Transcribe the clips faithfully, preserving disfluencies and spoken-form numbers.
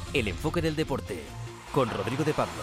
El enfoque del deporte, con Rodrigo de Pablo.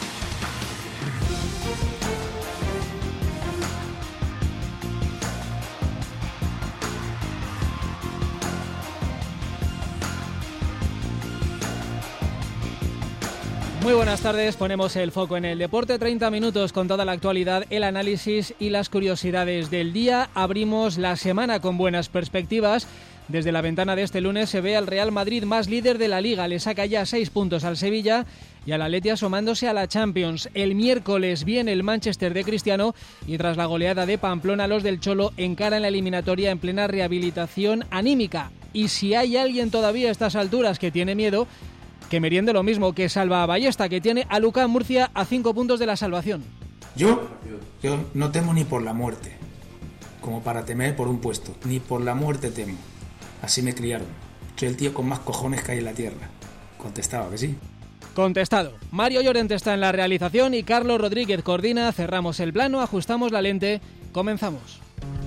Muy buenas tardes, ponemos el foco en el deporte, treinta minutos con toda la actualidad, el análisis y las curiosidades del día. Abrimos la semana con buenas perspectivas. Desde la ventana de este lunes se ve al Real Madrid más líder de la Liga, le saca ya seis puntos al Sevilla y al Atleti asomándose a la Champions. El miércoles viene el Manchester de Cristiano y tras la goleada de Pamplona los del Cholo encaran la eliminatoria en plena rehabilitación anímica. Y si hay alguien todavía a estas alturas que tiene miedo, que meriende lo mismo que Salva Ballesta, que tiene a Lucán Murcia a cinco puntos de la salvación. Yo, yo no temo ni por la muerte, como para temer por un puesto, ni por la muerte temo. Así me criaron. Soy el tío con más cojones que hay en la tierra. Contestaba que sí. Contestado. Mario Llorente está en la realización y Carlos Rodríguez coordina. Cerramos el plano, ajustamos la lente. Comenzamos.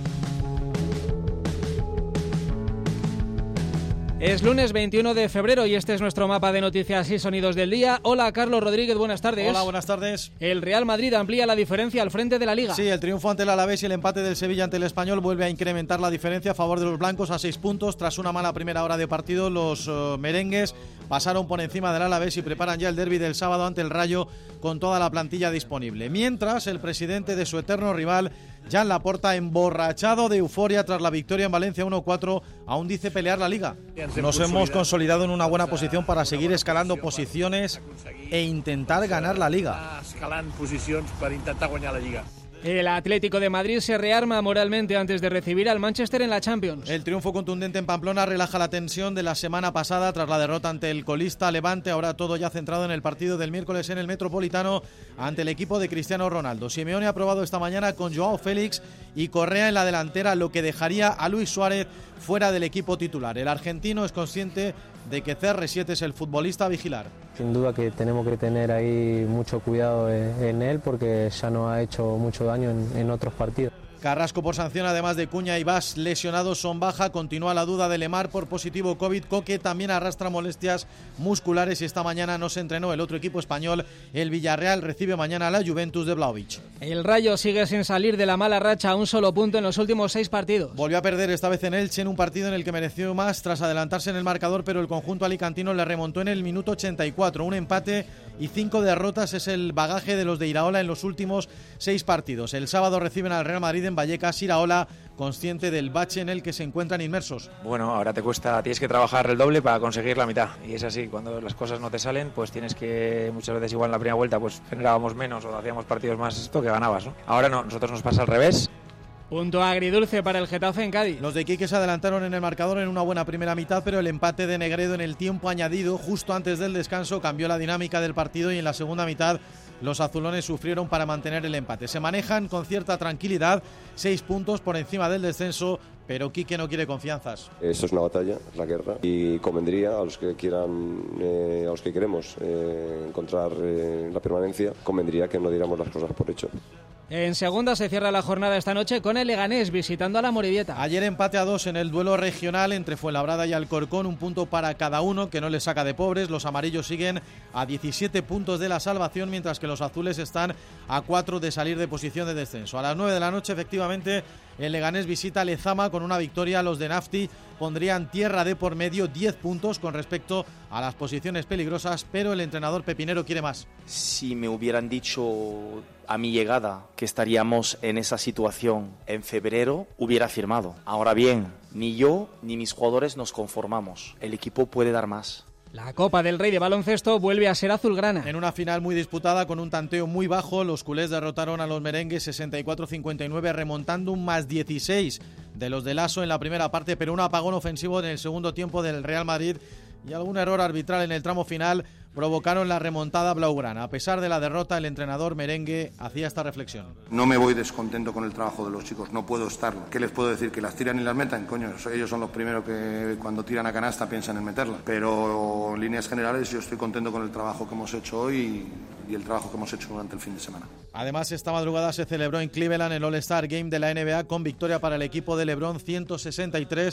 Es lunes veintiuno de febrero y este es nuestro mapa de noticias y sonidos del día. Hola, Carlos Rodríguez, buenas tardes. Hola, buenas tardes. El Real Madrid amplía la diferencia al frente de la Liga. Sí, el triunfo ante el Alavés y el empate del Sevilla ante el Español vuelve a incrementar la diferencia a favor de los blancos a seis puntos. Tras una mala primera hora de partido, los uh, merengues pasaron por encima del Alavés y preparan ya el derbi del sábado ante el Rayo con toda la plantilla disponible. Mientras, el presidente de su eterno rival, Joan Laporta, emborrachado de euforia tras la victoria en Valencia uno cuatro, aún dice pelear la Liga. Nos hemos consolidado en una buena posición para seguir escalando posiciones e intentar ganar la Liga. Escalant posicions per intentar guanyar la Lliga. El Atlético de Madrid se rearma moralmente antes de recibir al Manchester en la Champions. El triunfo contundente en Pamplona relaja la tensión de la semana pasada tras la derrota ante el colista Levante. Ahora todo ya centrado en el partido del miércoles en el Metropolitano ante el equipo de Cristiano Ronaldo. Simeone ha probado esta mañana con Joao Félix y Correa en la delantera, lo que dejaría a Luis Suárez fuera del equipo titular. El argentino es consciente de que C R siete es el futbolista a vigilar. Sin duda que tenemos que tener ahí mucho cuidado en él porque ya nos ha hecho mucho daño en, en otros partidos. Carrasco por sanción, además de Cuña y Bas lesionados, son baja. Continúa la duda de Lemar por positivo COVID. Coque también arrastra molestias musculares y esta mañana no se entrenó el otro equipo español. El Villarreal recibe mañana a la Juventus de Vlahovic. El Rayo sigue sin salir de la mala racha, a un solo punto en los últimos seis partidos. Volvió a perder esta vez en Elche en un partido en el que mereció más tras adelantarse en el marcador, pero el conjunto alicantino le remontó en el minuto ochenta y cuatro. Un empate y cinco derrotas es el bagaje de los de Iraola en los últimos seis partidos. El sábado reciben al Real Madrid en Vallecas. Iraola, consciente del bache en el que se encuentran inmersos. Bueno, ahora te cuesta, tienes que trabajar el doble para conseguir la mitad, y es así, cuando las cosas no te salen, pues tienes que, muchas veces igual en la primera vuelta pues generábamos menos o hacíamos partidos más esto que ganabas, ¿no? Ahora no, nosotros nos pasa al revés. Punto agridulce para el Getafe en Cádiz. Los de Quique se adelantaron en el marcador en una buena primera mitad, pero el empate de Negredo en el tiempo añadido, justo antes del descanso, cambió la dinámica del partido y en la segunda mitad los azulones sufrieron para mantener el empate. Se manejan con cierta tranquilidad, seis puntos por encima del descenso, pero Quique no quiere confianzas. Esto es una batalla, es la guerra, y convendría a los que quieran, eh, a los que queremos eh, encontrar eh, la permanencia, convendría que no diéramos las cosas por hecho. En segunda se cierra la jornada esta noche con el Leganés visitando a la Morevieta. Ayer empate a dos en el duelo regional entre Fuenlabrada y Alcorcón, un punto para cada uno que no les saca de pobres. Los amarillos siguen a diecisiete puntos de la salvación, mientras que los azules están a cuatro de salir de posición de descenso. A las nueve de la noche, efectivamente, el Leganés visita a Lezama. Con una victoria, los de Nafti pondrían tierra de por medio, diez puntos con respecto a las posiciones peligrosas, pero el entrenador pepinero quiere más. Si me hubieran dicho a mi llegada que estaríamos en esa situación en febrero, hubiera firmado. Ahora bien, ni yo ni mis jugadores nos conformamos. El equipo puede dar más. La Copa del Rey de baloncesto vuelve a ser azulgrana. En una final muy disputada con un tanteo muy bajo, los culés derrotaron a los merengues sesenta y cuatro a cincuenta y nueve, remontando un más dieciséis de los de Lasso en la primera parte, pero un apagón ofensivo en el segundo tiempo del Real Madrid y algún error arbitral en el tramo final provocaron la remontada blaugrana. A pesar de la derrota, el entrenador merengue hacía esta reflexión. No me voy descontento con el trabajo de los chicos, no puedo estarlo. ¿Qué les puedo decir? ¿Que las tiran y las metan? Coño, ellos son los primeros que cuando tiran a canasta piensan en meterla. Pero en líneas generales yo estoy contento con el trabajo que hemos hecho hoy y el trabajo que hemos hecho durante el fin de semana. Además, esta madrugada se celebró en Cleveland el All-Star Game de la N B A con victoria para el equipo de LeBron ciento sesenta y tres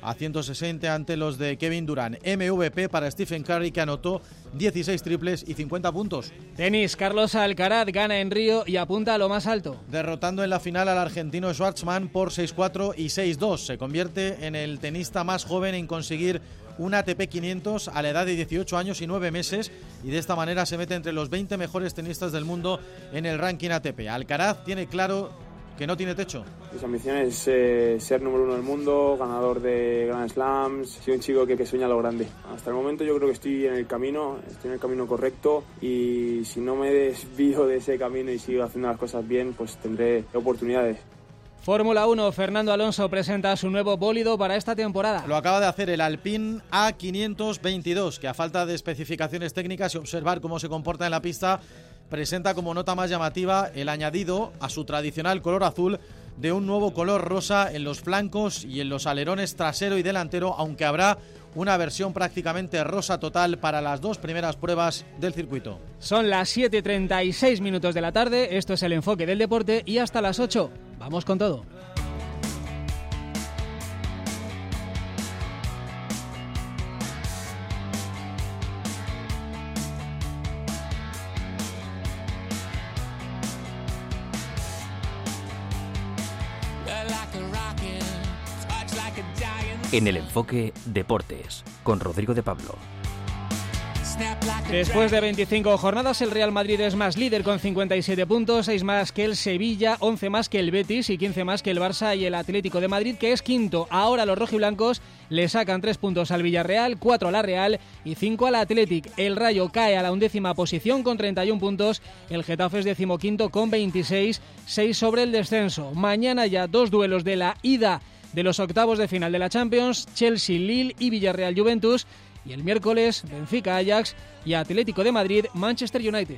a ciento sesenta ante los de Kevin Durant. M V P para Stephen Curry, que anotó dieciséis triples y cincuenta puntos. Tenis, Carlos Alcaraz gana en Río y apunta a lo más alto. Derrotando en la final al argentino Schwartzman por seis cuatro y seis dos. Se convierte en el tenista más joven en conseguir un A T P quinientos a la edad de dieciocho años y nueve meses, y de esta manera se mete entre los veinte mejores tenistas del mundo en el ranking A T P. Alcaraz tiene claro que no tiene techo. Mis ambiciones es eh, ser número uno del mundo, ganador de Grand Slams, soy un chico que, que sueña lo grande. Hasta el momento yo creo que estoy en el camino, estoy en el camino correcto, y si no me desvío de ese camino y sigo haciendo las cosas bien, pues tendré oportunidades. Fórmula uno, Fernando Alonso presenta su nuevo bólido para esta temporada. Lo acaba de hacer el Alpine A quinientos veintidós, que a falta de especificaciones técnicas y observar cómo se comporta en la pista, presenta como nota más llamativa el añadido a su tradicional color azul de un nuevo color rosa en los flancos y en los alerones trasero y delantero, aunque habrá una versión prácticamente rosa total para las dos primeras pruebas del circuito. Son las siete y treinta y seis minutos de la tarde, esto es el enfoque del deporte, y hasta las ocho. Vamos con todo. En el enfoque Deportes, con Rodrigo de Pablo. Después de veinticinco jornadas, el Real Madrid es más líder con cincuenta y siete puntos, seis más que el Sevilla, once más que el Betis y quince más que el Barça y el Atlético de Madrid, que es quinto. Ahora los rojiblancos le sacan tres puntos al Villarreal, cuatro a la Real y cinco al Athletic. El Rayo cae a la undécima posición con treinta y un puntos, el Getafe es decimoquinto con veintiséis, seis sobre el descenso. Mañana ya dos duelos de la ida de los octavos de final de la Champions, Chelsea-Lille y Villarreal-Juventus, y el miércoles Benfica-Ajax y Atlético de Madrid-Manchester United.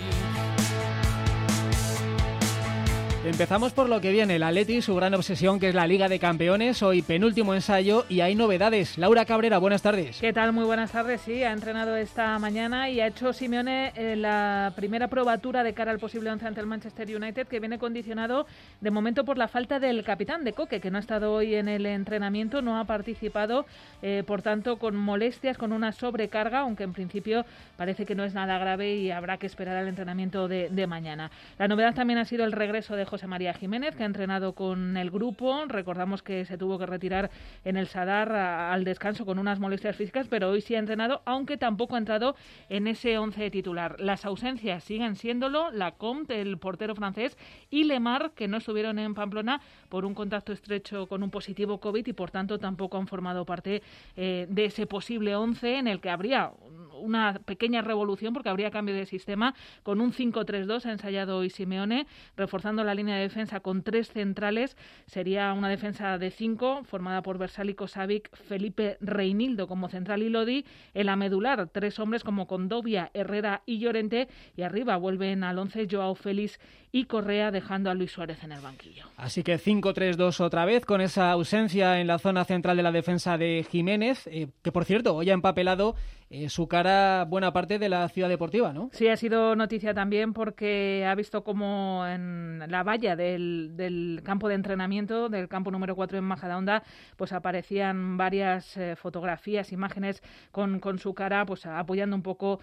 Empezamos por lo que viene, el Atleti, su gran obsesión, que es la Liga de Campeones, hoy penúltimo ensayo y hay novedades. Laura Cabrera, buenas tardes. ¿Qué tal? Muy buenas tardes, sí, ha entrenado esta mañana y ha hecho Simeone eh, la primera probatura de cara al posible once ante el Manchester United, que viene condicionado de momento por la falta del capitán de Coque, que no ha estado hoy en el entrenamiento, no ha participado, eh, por tanto con molestias, con una sobrecarga, aunque en principio parece que no es nada grave y habrá que esperar al entrenamiento de, de mañana. La novedad también ha sido el regreso de José María Jiménez, que ha entrenado con el grupo. Recordamos que se tuvo que retirar en el Sadar a, al descanso con unas molestias físicas, pero hoy sí ha entrenado, aunque tampoco ha entrado en ese once titular. Las ausencias siguen siéndolo Lacombe, el portero francés, y Lemar, que no estuvieron en Pamplona por un contacto estrecho con un positivo COVID y por tanto tampoco han formado parte eh, de ese posible once en el que habría una pequeña revolución, porque habría cambio de sistema con un cinco tres dos ha ensayado hoy Simeone, reforzando la línea de defensa con tres centrales. Sería una defensa de cinco formada por Versálico, Savic, Felipe Reinildo como central y Lodi. En la medular, tres hombres como Condovia, Herrera y Llorente, y arriba vuelven al once Joao Félix y Correa, dejando a Luis Suárez en el banquillo. Así que cinco tres dos otra vez, con esa ausencia en la zona central de la defensa de Jiménez, eh, que por cierto hoy ha empapelado eh, su cara buena parte de la Ciudad Deportiva, ¿no? Sí, ha sido noticia también porque ha visto como en la valla del, del campo de entrenamiento, del campo número cuatro en Majadahonda, pues aparecían varias eh, fotografías, imágenes con, con su cara, pues apoyando un poco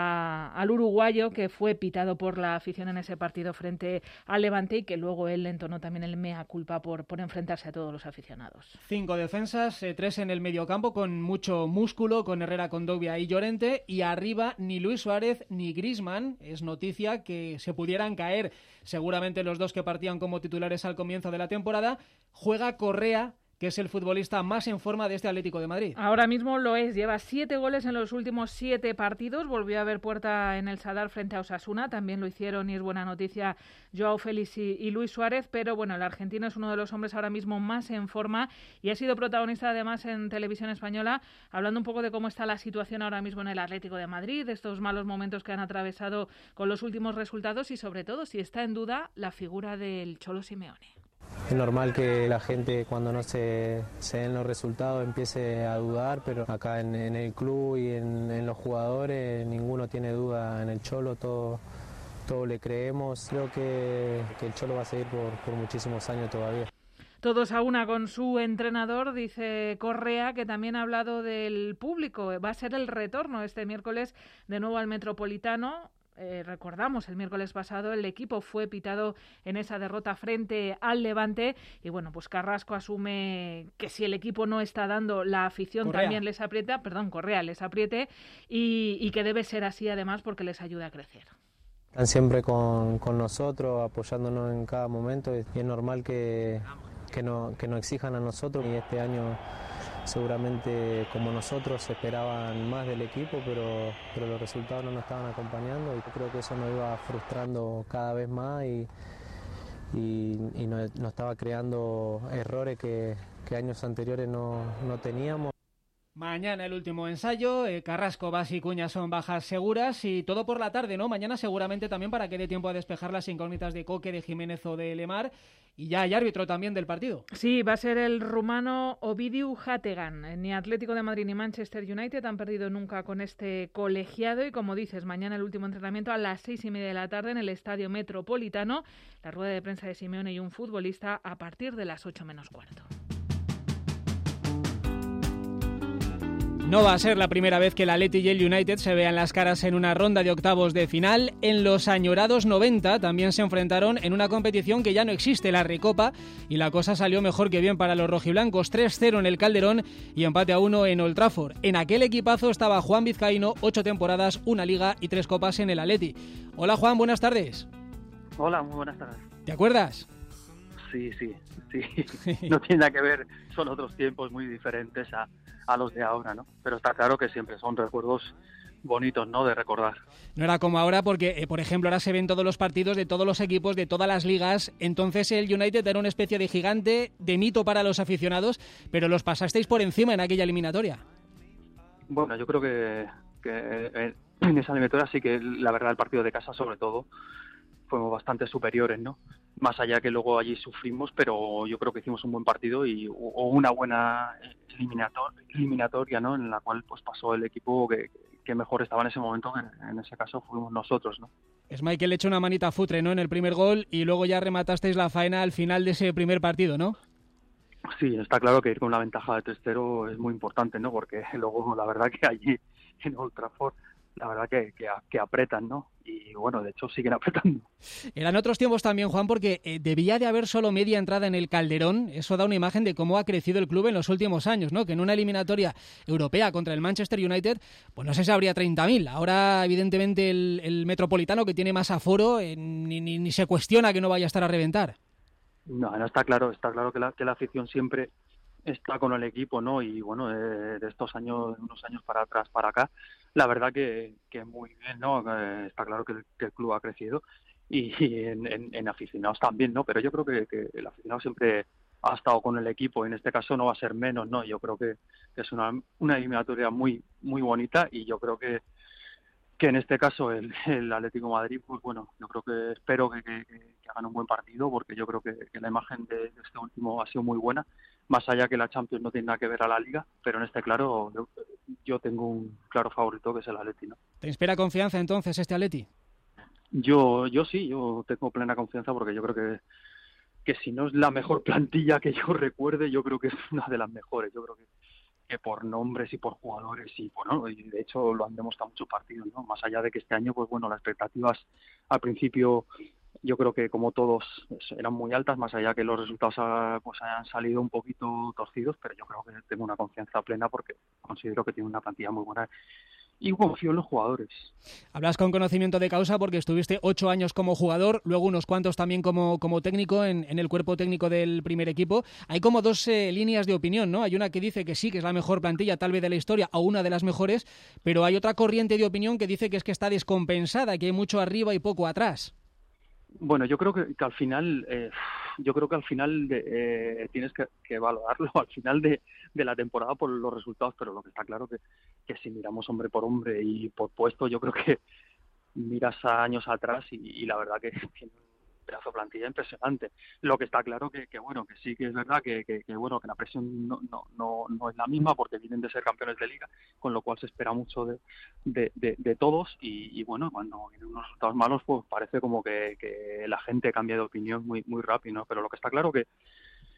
a, al uruguayo, que fue pitado por la afición en ese partido frente al Levante, y que luego él entonó también el mea culpa por, por enfrentarse a todos los aficionados. Cinco defensas, eh, tres en el mediocampo con mucho músculo, con Herrera, Condovia y Llorente, y arriba ni Luis Suárez ni Griezmann. Es noticia que se pudieran caer seguramente los dos que partían como titulares al comienzo de la temporada. Juega Correa, que es el futbolista más en forma de este Atlético de Madrid. Ahora mismo lo es, lleva siete goles en los últimos siete partidos, volvió a haber puerta en el Sadar frente a Osasuna, también lo hicieron, y es buena noticia, Joao Félix y, y Luis Suárez, pero bueno, el argentino es uno de los hombres ahora mismo más en forma y ha sido protagonista además en televisión española, hablando un poco de cómo está la situación ahora mismo en el Atlético de Madrid, de estos malos momentos que han atravesado con los últimos resultados y sobre todo si está en duda la figura del Cholo Simeone. Es normal que la gente, cuando no se, se den los resultados, empiece a dudar, pero acá en, en el club y en, en los jugadores ninguno tiene duda en el Cholo, todo, todo le creemos. Creo que, que el Cholo va a seguir por, por muchísimos años todavía. todos a una con su entrenador. Dice Correa, que también ha hablado del público. Va a ser el retorno este miércoles de nuevo al Metropolitano. Eh, recordamos, el miércoles pasado el equipo fue pitado en esa derrota frente al Levante y bueno, pues Carrasco asume que si el equipo no está dando, la afición Correa. también les aprieta, perdón, Correa les apriete y, y que debe ser así además porque les ayuda a crecer. Están siempre con, con nosotros, apoyándonos en cada momento y es normal que, que, no, que nos exijan a nosotros y este año seguramente como nosotros esperaban más del equipo, pero, pero los resultados no nos estaban acompañando y creo que eso nos iba frustrando cada vez más y, y, y nos, nos estaba creando errores que, que años anteriores no, no teníamos. Mañana el último ensayo, eh, Carrasco, Bas y Cuña son bajas seguras y todo por la tarde, ¿no? Mañana seguramente también para que dé tiempo a despejar las incógnitas de Coque, de Jiménez o de Lemar y ya hay árbitro también del partido. Sí, va a ser el rumano Ovidiu Hategan. Ni Atlético de Madrid ni Manchester United han perdido nunca con este colegiado y como dices, mañana el último entrenamiento a las seis y media de la tarde en el Estadio Metropolitano, la rueda de prensa de Simeone y un futbolista a partir de las ocho menos cuarto. No va a ser la primera vez que el Atleti y el United se vean las caras en una ronda de octavos de final. En los añorados noventa también se enfrentaron en una competición que ya no existe, la Recopa, y la cosa salió mejor que bien para los rojiblancos. tres cero en el Calderón y empate a uno en Old Trafford. En aquel equipazo estaba Juan Vizcaíno, ocho temporadas, una liga y tres copas en el Atleti. Hola Juan, buenas tardes. Hola, muy buenas tardes. ¿Te acuerdas? Sí, sí, sí. No tiene nada que ver, son otros tiempos muy diferentes a, a los de ahora, ¿no? Pero está claro que siempre son recuerdos bonitos, ¿no?, de recordar. No era como ahora porque, eh, por ejemplo, ahora se ven todos los partidos de todos los equipos, de todas las ligas. Entonces el United era una especie de gigante, de mito para los aficionados, pero los pasasteis por encima en aquella eliminatoria. Bueno, yo creo que, que en esa eliminatoria sí que, la verdad, el partido de casa sobre todo, fuimos bastante superiores, ¿no? Más allá que luego allí sufrimos, pero yo creo que hicimos un buen partido y o una buena eliminator, eliminatoria, ¿no? En la cual pues pasó el equipo que, que mejor estaba en ese momento, en, en ese caso fuimos nosotros, ¿no? Es Michael le echó una manita futre, ¿no?, en el primer gol y luego ya rematasteis la faena al final de ese primer partido, ¿no? Sí, está claro que ir con una ventaja de tres cero es muy importante, ¿no? Porque luego la verdad que allí en Old Trafford la verdad que, que, que apretan, ¿no? Y bueno, de hecho siguen apretando. Eran otros tiempos también, Juan, porque eh, debía de haber solo media entrada en el Calderón. Eso da una imagen de cómo ha crecido el club en los últimos años, ¿no? Que en una eliminatoria europea contra el Manchester United, pues no sé si habría treinta mil. Ahora, evidentemente, el, el Metropolitano, que tiene más aforo, eh, ni, ni, ni se cuestiona que no vaya a estar a reventar. No, no está claro, está claro que la, que la afición siempre está con el equipo, ¿no? Y bueno, eh, de estos años, unos años para atrás, para acá, la verdad que, que muy bien, ¿no? Eh, está claro que el, que el club ha crecido y, y en, en, en aficionados también, ¿no? Pero yo creo que, que el aficionado siempre ha estado con el equipo y en este caso no va a ser menos, ¿no? Yo creo que, que es una, una eliminatoria muy muy bonita y yo creo que que en este caso el, el Atlético de Madrid, pues bueno, yo creo que espero que, que, que hagan un buen partido porque yo creo que, que la imagen de, de este último ha sido muy buena, más allá que la Champions no tiene nada que ver a la Liga, pero en este claro yo, yo tengo un claro favorito que es el Atleti, ¿no? ¿Te inspira confianza entonces este Atleti? Yo yo sí, yo tengo plena confianza porque yo creo que que si no es la mejor plantilla que yo recuerde, yo creo que es una de las mejores, yo creo que que por nombres y por jugadores y bueno, y de hecho lo han demostrado muchos partidos, ¿no? Más allá de que este año, pues bueno, las expectativas al principio yo creo que como todos eran muy altas, más allá que los resultados pues hayan salido un poquito torcidos, pero yo creo que tengo una confianza plena porque considero que tiene una plantilla muy buena y confío en los jugadores. Hablas con conocimiento de causa porque estuviste ocho años como jugador, luego unos cuantos también como, como técnico en, en el cuerpo técnico del primer equipo. Hay como dos eh, líneas de opinión, ¿no? Hay una que dice que sí, que es la mejor plantilla tal vez de la historia o una de las mejores, pero hay otra corriente de opinión que dice que es que está descompensada, que hay mucho arriba y poco atrás. Bueno, yo creo que, que al final, eh, yo creo que al final de, eh, tienes que, que valorarlo al final de, de la temporada por los resultados, pero lo que está claro que, que si miramos hombre por hombre y por puesto, yo creo que miras a años atrás y, y la verdad que tiene un pedazo de plantilla impresionante. Lo que está claro que, que bueno, que sí que es verdad que, que, que bueno, que la presión no, no, no, no es la misma porque vienen de ser campeones de liga, con lo cual se espera mucho de, de, de, de todos y, y bueno, cuando vienen unos resultados malos, pues parece como que, que la gente cambia de opinión muy, muy rápido, ¿no? Pero lo que está claro que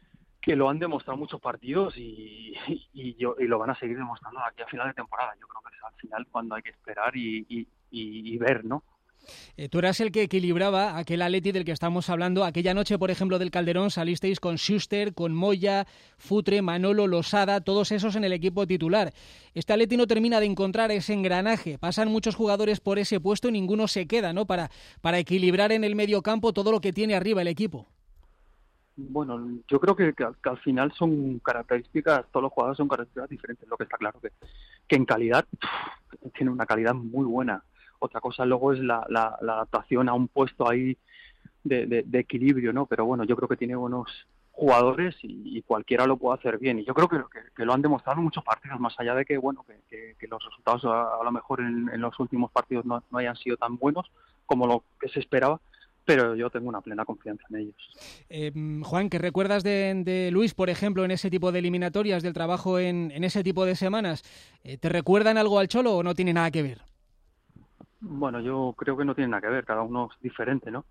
que lo han demostrado muchos partidos y, y, yo, y lo van a seguir demostrando aquí a final de temporada. Yo creo que es al final cuando hay que esperar y, y, y, y ver, ¿no? Eh, tú eras el que equilibraba aquel Atleti del que estamos hablando. Aquella noche, por ejemplo, del Calderón salisteis con Schuster, con Moya, Futre, Manolo, Losada, todos esos en el equipo titular. Este Atleti no termina de encontrar ese engranaje. Pasan muchos jugadores por ese puesto y ninguno se queda, ¿no? Para, para equilibrar en el medio campo todo lo que tiene arriba el equipo. Bueno, yo creo que, que, que al final son características, todos los jugadores son características diferentes. Lo que está claro que, que en calidad pff, tiene una calidad muy buena. Otra cosa luego es la, la, la adaptación a un puesto ahí de, de, de equilibrio, ¿no? Pero bueno, yo creo que tiene buenos jugadores y, y cualquiera lo puede hacer bien. Y yo creo que, que, que lo han demostrado en muchos partidos, más allá de que, bueno, que, que, que los resultados a, a lo mejor en, en los últimos partidos no, no hayan sido tan buenos como lo que se esperaba, pero yo tengo una plena confianza en ellos. Eh, Juan, ¿qué recuerdas de, de Luis, por ejemplo, en ese tipo de eliminatorias, del trabajo en, en ese tipo de semanas? Eh, ¿Te recuerdan algo al Cholo o no tiene nada que ver? Bueno, yo creo que no tiene nada que ver, cada uno es diferente, ¿no?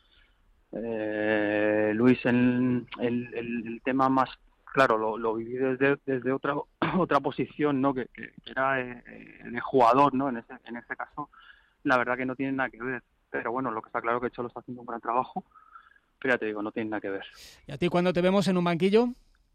Eh, Luis, en el, el, el tema más claro, lo, lo viví desde, desde otra otra posición, ¿no? Que, que era eh, de jugador, ¿no? En ese, en ese caso, la verdad que no tiene nada que ver. Pero bueno, lo que está claro es que Cholo está haciendo un gran trabajo, pero ya te digo, no tiene nada que ver. ¿Y a ti cuando te vemos en un banquillo?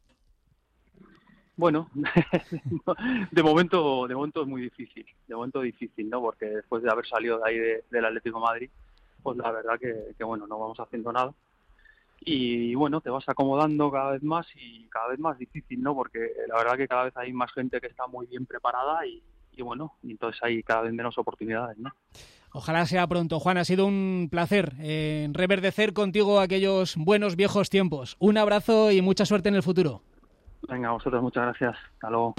Bueno, de momento de momento es muy difícil, de momento difícil, ¿no? Porque después de haber salido de ahí de, del Atlético de Madrid, pues la verdad que, que, bueno, no vamos haciendo nada. Y bueno, te vas acomodando cada vez más y cada vez más difícil, ¿no? Porque la verdad que cada vez hay más gente que está muy bien preparada y, y bueno, y entonces hay cada vez menos oportunidades, ¿no? Ojalá sea pronto. Juan, ha sido un placer eh, reverdecer contigo aquellos buenos viejos tiempos. Un abrazo y mucha suerte en el futuro. Venga, a vosotros muchas gracias. Hasta luego.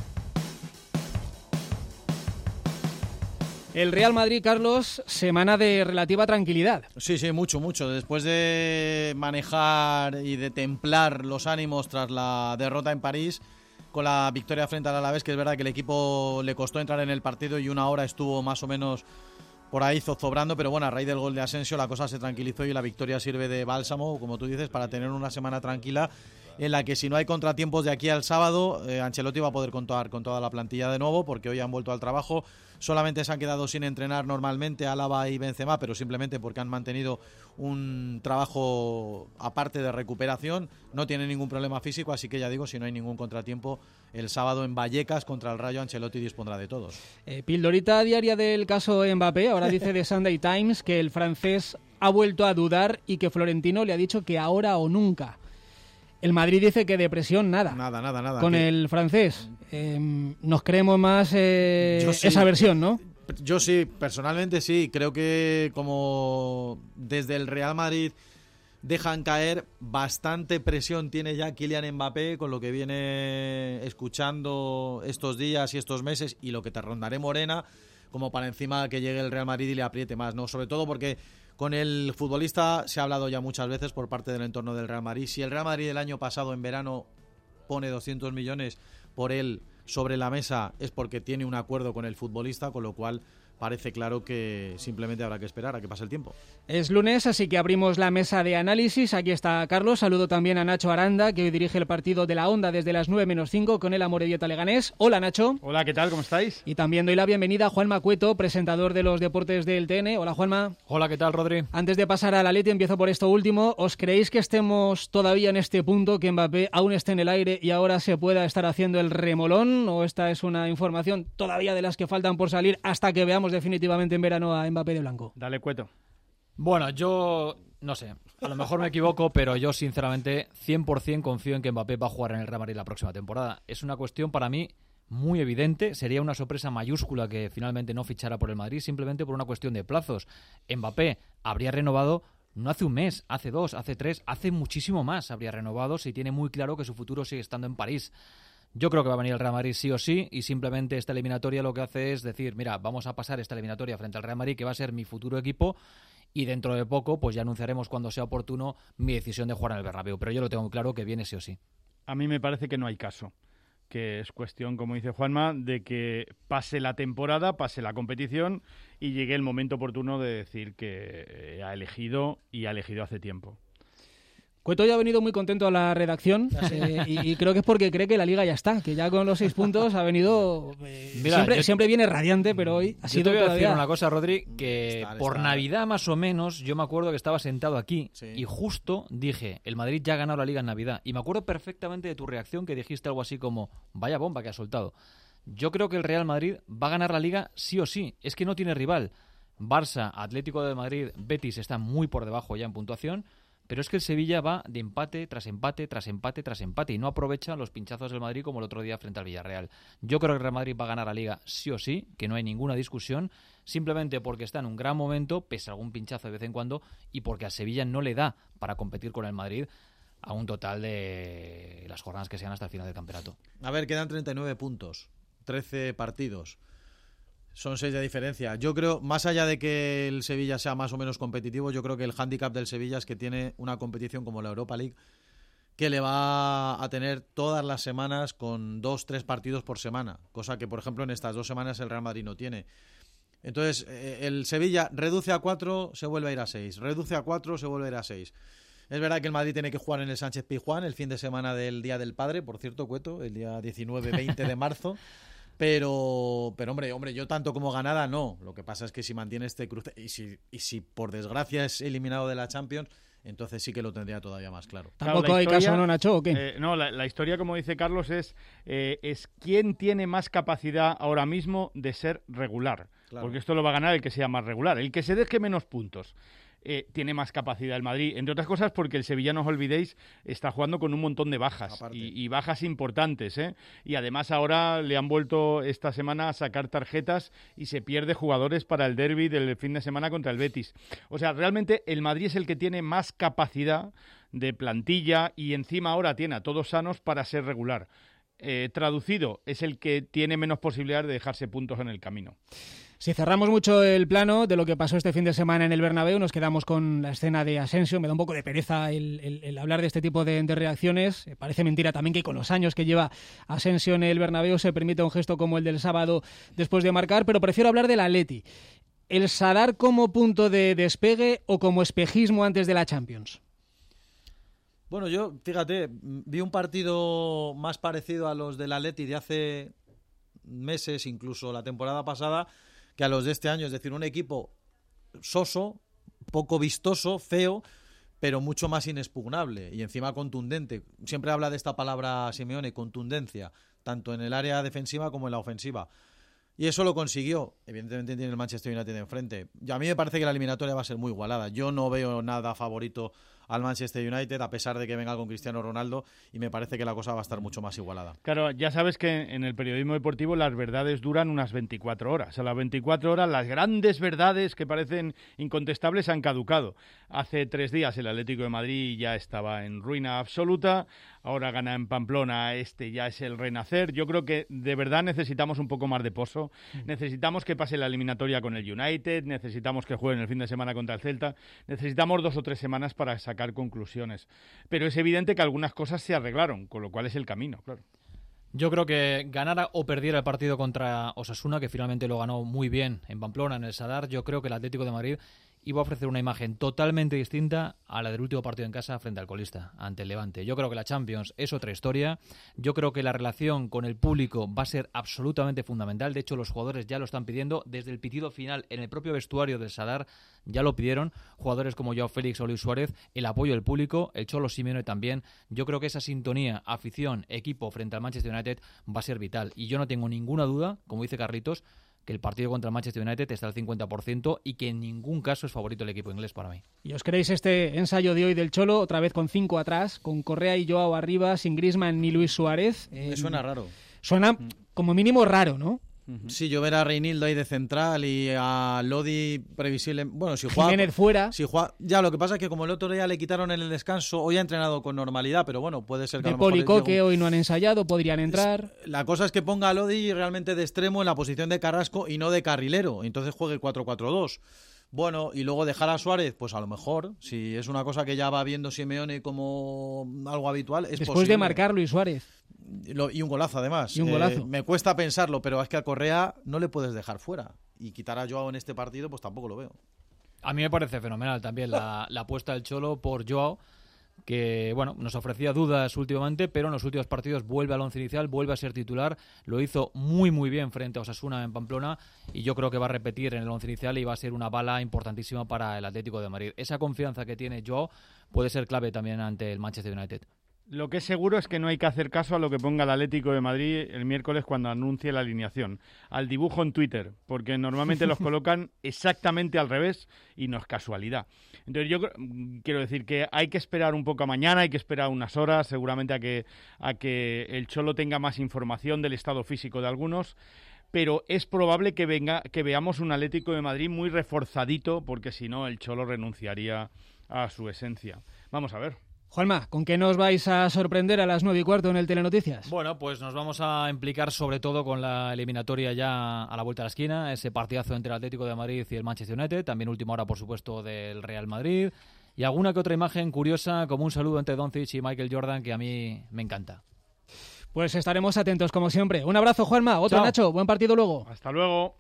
El Real Madrid, Carlos, semana de relativa tranquilidad. Sí, sí, mucho, mucho. Después de manejar y de templar los ánimos tras la derrota en París, con la victoria frente al Alavés, que es verdad que el equipo le costó entrar en el partido y una hora estuvo más o menos por ahí zozobrando, pero bueno, a raíz del gol de Asensio la cosa se tranquilizó y la victoria sirve de bálsamo, como tú dices, para tener una semana tranquila en la que si no hay contratiempos de aquí al sábado, eh, Ancelotti va a poder contar con toda la plantilla de nuevo, porque hoy han vuelto al trabajo. Solamente se han quedado sin entrenar normalmente Álava y Benzema, pero simplemente porque han mantenido un trabajo aparte de recuperación. No tienen ningún problema físico, así que ya digo, si no hay ningún contratiempo, el sábado en Vallecas contra el Rayo, Ancelotti dispondrá de todos. Eh, pildorita diaria del caso Mbappé. Ahora dice The Sunday Times que el francés ha vuelto a dudar y que Florentino le ha dicho que ahora o nunca. El Madrid dice que de presión nada. Nada, nada, nada. Con que... el francés. Eh, nos creemos más eh, sí, esa versión, ¿no? Yo sí, personalmente sí. Creo que como desde el Real Madrid dejan caer, bastante presión tiene ya Kylian Mbappé con lo que viene escuchando estos días y estos meses y lo que te rondaré Morena, como para encima que llegue el Real Madrid y le apriete más, ¿no? Sobre todo porque con el futbolista se ha hablado ya muchas veces por parte del entorno del Real Madrid. Si el Real Madrid el año pasado en verano pone doscientos millones por él sobre la mesa, es porque tiene un acuerdo con el futbolista, con lo cual parece claro que simplemente habrá que esperar a que pase el tiempo. Es lunes, así que abrimos la mesa de análisis. Aquí está Carlos. Saludo también a Nacho Aranda, que hoy dirige el partido de la Onda desde las nueve menos cinco con el Amorebieta Leganés. Hola, Nacho. Hola, ¿qué tal? ¿Cómo estáis? Y también doy la bienvenida a Juanma Cueto, presentador de los deportes del T N. Hola, Juanma. Hola, ¿qué tal, Rodri? Antes de pasar a la Leti, empiezo por esto último. ¿Os creéis que estemos todavía en este punto, que Mbappé aún esté en el aire y ahora se pueda estar haciendo el remolón? ¿O esta es una información todavía de las que faltan por salir hasta que veamos definitivamente en verano a Mbappé de blanco? Dale, Cueto. Bueno, yo no sé, a lo mejor me equivoco, pero yo sinceramente cien por ciento confío en que Mbappé va a jugar en el Real Madrid la próxima temporada. Es una cuestión para mí muy evidente, sería una sorpresa mayúscula que finalmente no fichara por el Madrid, simplemente por una cuestión de plazos. Mbappé habría renovado no hace un mes, hace dos, hace tres, hace muchísimo más habría renovado si tiene muy claro que su futuro sigue estando en París. Yo creo que va a venir el Real Madrid sí o sí, y simplemente esta eliminatoria lo que hace es decir, mira, vamos a pasar esta eliminatoria frente al Real Madrid, que va a ser mi futuro equipo, y dentro de poco pues ya anunciaremos cuando sea oportuno mi decisión de jugar en el Bernabéu, pero yo lo tengo muy claro que viene sí o sí. A mí me parece que no hay caso, que es cuestión, como dice Juanma, de que pase la temporada, pase la competición y llegue el momento oportuno de decir que ha elegido y ha elegido hace tiempo. Cueto ya ha venido muy contento a la redacción eh, y, y creo que es porque cree que la Liga ya está, que ya con los seis puntos ha venido... Eh, Mira, siempre, yo, siempre viene radiante, pero hoy ha sido Yo te voy a todavía... decir una cosa, Rodri, que Estar, por estar. Navidad más o menos, yo me acuerdo que estaba sentado aquí Sí. y justo dije, el Madrid ya ha ganado la Liga en Navidad. Y me acuerdo perfectamente de tu reacción, que dijiste algo así como, vaya bomba que ha soltado. Yo creo que el Real Madrid va a ganar la Liga sí o sí, es que no tiene rival. Barça, Atlético de Madrid, Betis están muy por debajo ya en puntuación, pero es que el Sevilla va de empate tras empate, tras empate, tras empate y no aprovecha los pinchazos del Madrid como el otro día frente al Villarreal. Yo creo que el Real Madrid va a ganar la Liga sí o sí, que no hay ninguna discusión, simplemente porque está en un gran momento, pese a algún pinchazo de vez en cuando, y porque al Sevilla no le da para competir con el Madrid a un total de las jornadas que sean hasta el final del campeonato. A ver, quedan treinta y nueve puntos, trece partidos. Son seis de diferencia. Yo creo, más allá de que el Sevilla sea más o menos competitivo, yo creo que el hándicap del Sevilla es que tiene una competición como la Europa League que le va a tener todas las semanas con dos, tres partidos por semana, cosa que, por ejemplo, en estas dos semanas el Real Madrid no tiene. Entonces, eh, el Sevilla reduce a cuatro, se vuelve a ir a seis. Reduce a cuatro, se vuelve a ir a seis. Es verdad que el Madrid tiene que jugar en el Sánchez Pizjuán el fin de semana del Día del Padre, por cierto, Cueto, el día diecinueve veinte de marzo. Pero, pero hombre, hombre, yo tanto como ganada no. Lo que pasa es que si mantiene este cruce y si, y si por desgracia es eliminado de la Champions, entonces sí que lo tendría todavía más claro. ¿Tampoco claro, hay historia, caso, no, Nacho, o qué? Eh, no, la, la historia, como dice Carlos, es, eh, es quién tiene más capacidad ahora mismo de ser regular. Claro. Porque esto lo va a ganar el que sea más regular. El que se deje menos puntos. Eh, tiene más capacidad el Madrid, entre otras cosas porque el Sevilla, no os olvidéis, está jugando con un montón de bajas y, y bajas importantes, ¿eh? Y además ahora le han vuelto esta semana a sacar tarjetas y se pierde jugadores para el derbi del fin de semana contra el Betis. O sea, realmente el Madrid es el que tiene más capacidad de plantilla y encima ahora tiene a todos sanos para ser regular. Eh, traducido, es el que tiene menos posibilidades de dejarse puntos en el camino. Si cerramos mucho el plano de lo que pasó este fin de semana en el Bernabéu, nos quedamos con la escena de Asensio. Me da un poco de pereza el, el, el hablar de este tipo de, de reacciones. Parece mentira también que con los años que lleva Asensio en el Bernabéu se permite un gesto como el del sábado después de marcar, pero prefiero hablar del Atleti. ¿El Sadar como punto de despegue o como espejismo antes de la Champions? Bueno, yo, fíjate, vi un partido más parecido a los del Atleti de hace meses, incluso la temporada pasada, que a los de este año, es decir, un equipo soso, poco vistoso, feo, pero mucho más inexpugnable y encima contundente. Siempre habla de esta palabra Simeone, contundencia, tanto en el área defensiva como en la ofensiva. Y eso lo consiguió. Evidentemente tiene el Manchester United enfrente. Y a mí me parece que la eliminatoria va a ser muy igualada. Yo no veo nada favorito al Manchester United, a pesar de que venga con Cristiano Ronaldo, y me parece que la cosa va a estar mucho más igualada. Claro, ya sabes que en el periodismo deportivo las verdades duran unas veinticuatro horas. A las veinticuatro horas las grandes verdades que parecen incontestables han caducado. Hace tres días el Atlético de Madrid ya estaba en ruina absoluta, ahora gana en Pamplona, este ya es el renacer. Yo creo que de verdad necesitamos un poco más de pozo, necesitamos que pase la eliminatoria con el United, necesitamos que jueguen el fin de semana contra el Celta, necesitamos dos o tres semanas para sacar conclusiones. Pero es evidente que algunas cosas se arreglaron, con lo cual es el camino, claro. Yo creo que ganara o perdiera el partido contra Osasuna, que finalmente lo ganó muy bien en Pamplona, en el Sadar, yo creo que el Atlético de Madrid iba a ofrecer una imagen totalmente distinta a la del último partido en casa frente al colista, ante el Levante. Yo creo que la Champions es otra historia. Yo creo que la relación con el público va a ser absolutamente fundamental. De hecho, los jugadores ya lo están pidiendo. Desde el pitido final, en el propio vestuario del Sadar, ya lo pidieron. Jugadores como Joao Félix o Luis Suárez, el apoyo del público, el Cholo Simeone también. Yo creo que esa sintonía, afición, equipo frente al Manchester United va a ser vital. Y yo no tengo ninguna duda, como dice Carlitos, que el partido contra el Manchester United está al cincuenta por ciento y que en ningún caso es favorito el equipo inglés para mí. ¿Y os creéis este ensayo de hoy del Cholo, otra vez con cinco atrás, con Correa y Joao arriba, sin Griezmann ni Luis Suárez? Eh, Me suena raro. Suena como mínimo raro, ¿no? Sí, yo ver a Reinildo ahí de central y a Lodi previsible. Bueno, si juega. Jiménez fuera. Si juega, ya, lo que pasa es que como el otro día le quitaron en el descanso, hoy ha entrenado con normalidad, pero bueno, puede ser que de a lo mejor. Polico, que hoy no han ensayado, podrían entrar. La cosa es que ponga a Lodi realmente de extremo en la posición de Carrasco y no de carrilero. Entonces juegue el cuatro cuatro dos. Bueno, y luego dejar a Suárez, pues a lo mejor, si es una cosa que ya va viendo Simeone como algo habitual, es Después posible. de marcar Luis Suárez. Y un golazo, además. Y un golazo. Eh, me cuesta pensarlo, pero es que a Correa no le puedes dejar fuera. Y quitar a Joao en este partido, pues tampoco lo veo. A mí me parece fenomenal también la, la apuesta del Cholo por Joao, que bueno, nos ofrecía dudas últimamente, pero en los últimos partidos vuelve al once inicial, vuelve a ser titular, lo hizo muy muy bien frente a Osasuna en Pamplona y yo creo que va a repetir en el once inicial y va a ser una bala importantísima para el Atlético de Madrid. Esa confianza que tiene Joao puede ser clave también ante el Manchester United. Lo que es seguro es que no hay que hacer caso a lo que ponga el Atlético de Madrid el miércoles cuando anuncie la alineación, al dibujo en Twitter, porque normalmente los colocan exactamente al revés y no es casualidad. Entonces yo quiero decir que hay que esperar un poco a mañana, hay que esperar unas horas, seguramente a que, a que el Cholo tenga más información del estado físico de algunos, pero es probable que venga, que veamos un Atlético de Madrid muy reforzadito, porque si no el Cholo renunciaría a su esencia. Vamos a ver. Juanma, ¿con qué nos vais a sorprender a las nueve y cuarto en el Telenoticias? Bueno, pues nos vamos a implicar sobre todo con la eliminatoria ya a la vuelta de la esquina, ese partidazo entre el Atlético de Madrid y el Manchester United, también última hora, por supuesto, del Real Madrid, y alguna que otra imagen curiosa, como un saludo entre Doncic y Michael Jordan, que a mí me encanta. Pues estaremos atentos, como siempre. Un abrazo, Juanma. Otro, Chao. Nacho. Buen partido luego. Hasta luego.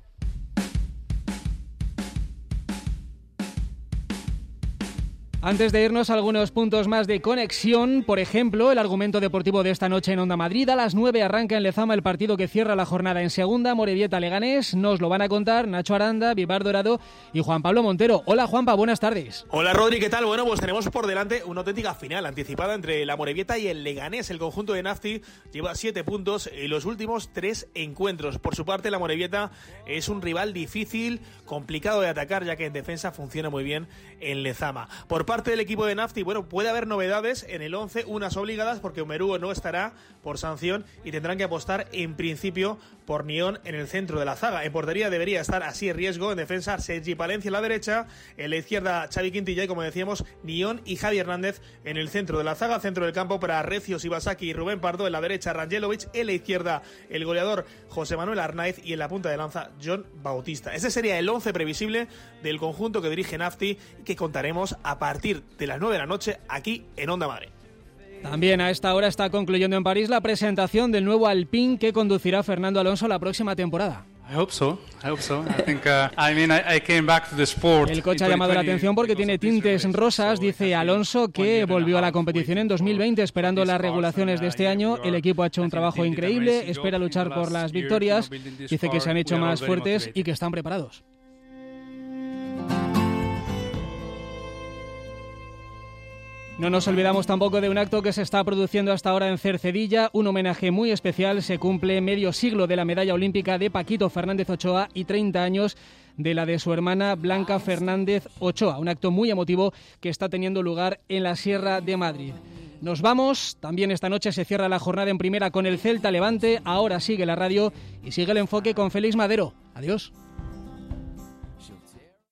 Antes de irnos, algunos puntos más de conexión. Por ejemplo, el argumento deportivo de esta noche en Onda Madrid. A las nueve arranca en Lezama el partido que cierra la jornada en segunda. Morevieta-Leganés. Nos lo van a contar Nacho Aranda, Vivar Dorado y Juan Pablo Montero. Hola, Juanpa, buenas tardes. Hola, Rodri, ¿qué tal? Bueno, pues tenemos por delante una auténtica final anticipada entre la Morevieta y el Leganés. El conjunto de Nafti lleva siete puntos en los últimos tres encuentros. Por su parte, la Morevieta es un rival difícil, complicado de atacar, ya que en defensa funciona muy bien en Lezama. Por parte del equipo de Nafti, bueno, puede haber novedades en el once, unas obligadas, porque Omeruo no estará por sanción y tendrán que apostar en principio por Nión en el centro de la zaga. En portería debería estar así Riesgo, en defensa Sergi Palencia a la derecha, en la izquierda Xavi Quintilla y, como decíamos, Nión y Javi Hernández en el centro de la zaga. Centro del campo para Recios, Ibasaki y Rubén Pardo, en la derecha Rangelovic, en la izquierda el goleador José Manuel Arnaiz y en la punta de lanza John Bautista. Ese sería el once previsible del conjunto que dirige Nafti y que contaremos a partir de las nueve de la noche aquí en Onda Madrid. También a esta hora está concluyendo en París la presentación del nuevo Alpine que conducirá Fernando Alonso la próxima temporada. I hope so. I hope so. I think uh, I mean I, I came back to the sport. El coche ha llamado la atención porque tiene tintes rosas. Dice Alonso que volvió a la competición en dos mil veinte esperando las regulaciones de este año. El equipo ha hecho un trabajo increíble, espera luchar por las victorias. Dice que se han hecho más fuertes y que están preparados. No nos olvidamos tampoco de un acto que se está produciendo hasta ahora en Cercedilla, un homenaje muy especial. Se cumple medio siglo de la medalla olímpica de Paquito Fernández Ochoa y treinta años de la de su hermana Blanca Fernández Ochoa. Un acto muy emotivo que está teniendo lugar en la Sierra de Madrid. Nos vamos, también esta noche se cierra la jornada en primera con el Celta Levante. Ahora sigue la radio y sigue el enfoque con Félix Madero. Adiós.